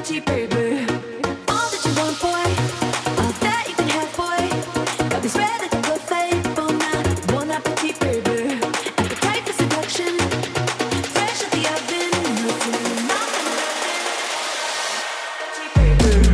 appetit, baby. All that you want, boy, all that you can have, boy. Got me spread like a buffet, bon appetit, baby. Appetite for seduction, fresh out the oven, melting in your mouth and loving. Appetit, baby.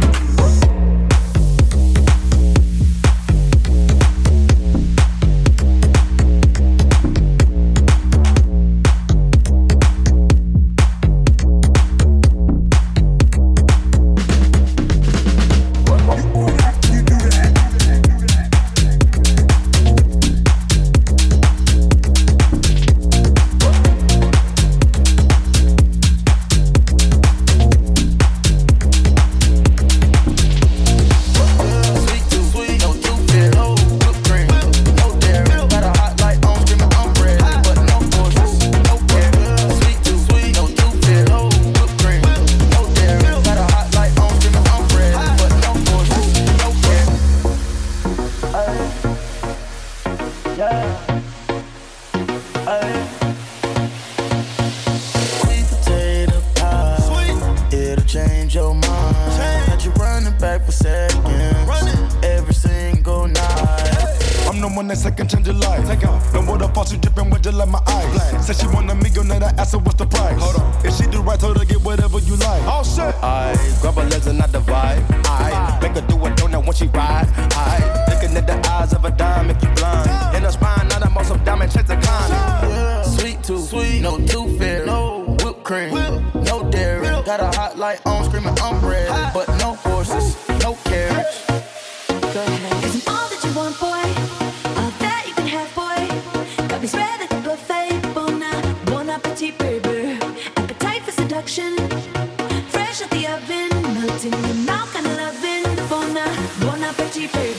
Fresh out the oven, melting in your mouth and loving. Bon appetit, baby.